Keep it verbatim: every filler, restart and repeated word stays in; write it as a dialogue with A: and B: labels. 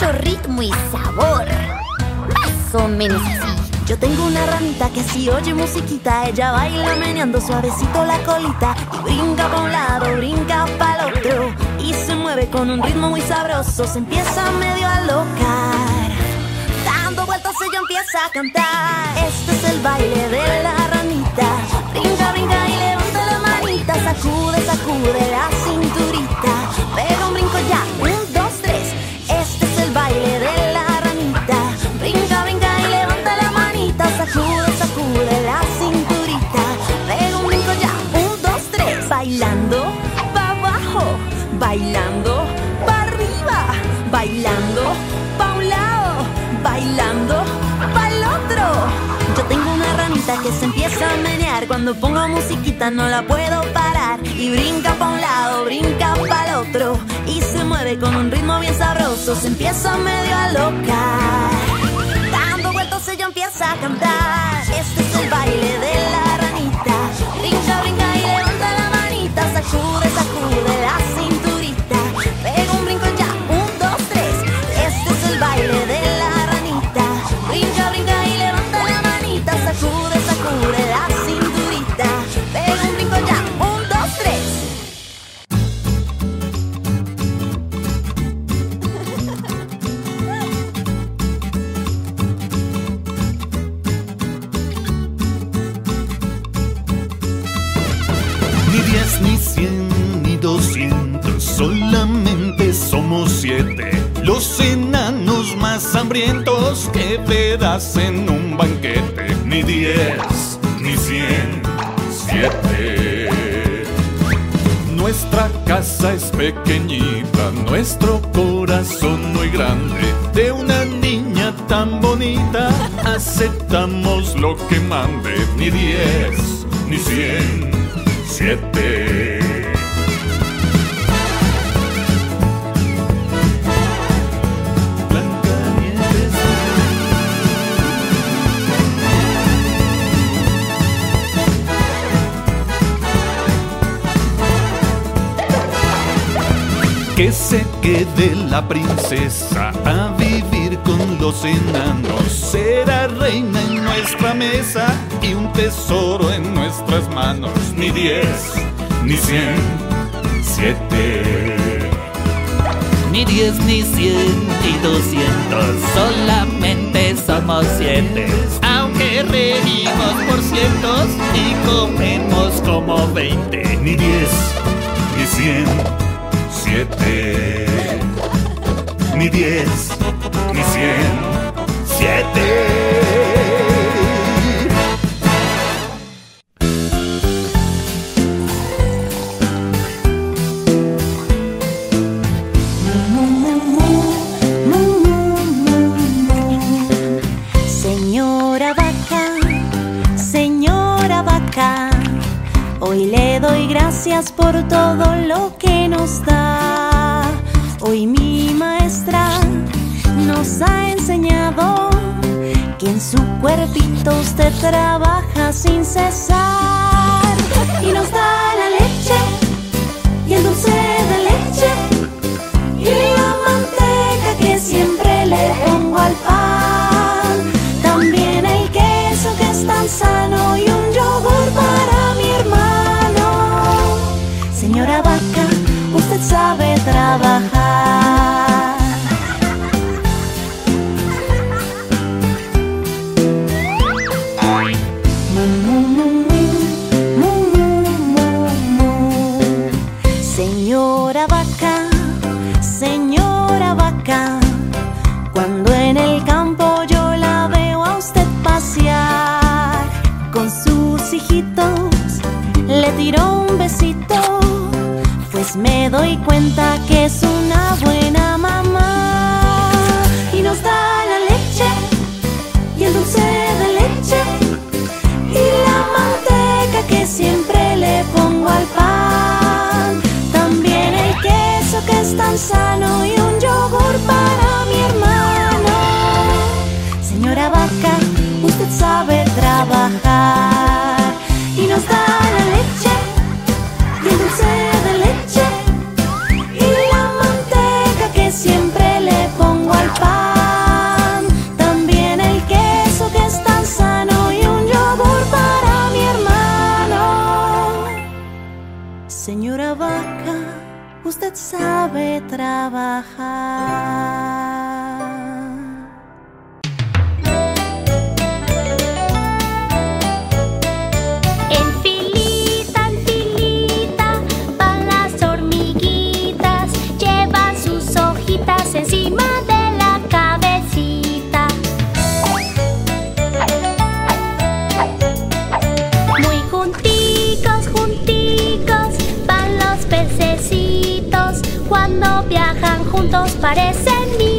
A: mucho ritmo y sabor. Más o menos así. Yo tengo una ranita que si oye musiquita, ella baila meneando suavecito la colita y brinca pa' un lado, brinca pa' el otro y se mueve con un ritmo muy sabroso. Se empieza medio a alocar, dando vueltas ella empieza a cantar. Este es el baile de la ranita. Brinca, brinca y levanta la manita. Sacude, sacude la cinturita. Pega un brinco ya, un, dos, tres. Este es el baile de la ranita. Brinca, brinca y levanta la manita. Sacude, sacude la cinturita. Pega un brinco ya, un, dos, tres. Bailando pa' abajo, bailando pa' arriba, bailando pa' un lado, bailando pa'l otro. Yo tengo una ranita que se empieza a menear. Cuando pongo musiquita no la puedo parar. Y brinca pa' un lado, brinca pa'l otro y se mueve con un ritmo bien sabroso. Se empieza medio a locar, dando vueltas ella empieza a cantar. Este es el baile de la ranita. Brinca, brinca y levanta la manita. Sacude, sacude la cinturita. Pega un brinco ya, un, dos, tres. Este es el baile de la ranita. Brinca, brinca y levanta la manita. Sacude, sacude la cinturita. Pega un brinco ya, un, dos, tres.
B: Ni diez, ni cien, ni doscientos, solamente somos siete. Los enanos más hambrientos que verás en un banquete. Ni diez, ni cien, siete. Nuestra casa es pequeñita, nuestro corazón muy grande. De una niña tan bonita aceptamos lo que mande. Ni diez, ni cien, siete. Que se quede la princesa a vivir con los enanos. Será reina en nuestra mesa y un tesoro en nuestras manos. Ni diez, ni cien, siete.
C: Ni diez, ni cien, ni doscientos, solamente somos siete. Aunque reímos por cientos y comemos como veinte.
B: Ni diez, ni cien, siete. Ni diez, ni cien, siete.
D: Señora vaca, señora vaca, hoy le doy gracias por todo lo que nos da. Hoy mi maestra nos ha enseñado que en su cuerpito usted trabaja sin cesar. Y nos da la leche y el dulce de leche y la manteca que siempre le pongo al pan. También el queso que es tan sano y un yogur para mi hermano. Señora vaca, usted sabe trabajar. Mu, mu, mu, mu, mu, mu, mu. Señora vaca, señora vaca, cuando en el campo yo la veo a usted pasear, con sus hijitos le tiro un besito, pues me doy cuenta que es una buena mamá. Y nos da la leche y el dulce de leche y la manteca que siempre le pongo al pan. También el queso que es tan sano y un yogur para mi hermano. Señora vaca, usted sabe trabajar. Y nos da la leche y el dulce de leche y la manteca que siempre le pongo al pan. Señora vaca, usted sabe trabajar.
E: En filita, en filita, van las hormiguitas, llevan sus hojitas encima de la cabecita. Muy junticos, junticos, van los pececitos, cuando viajan juntos parecen niños.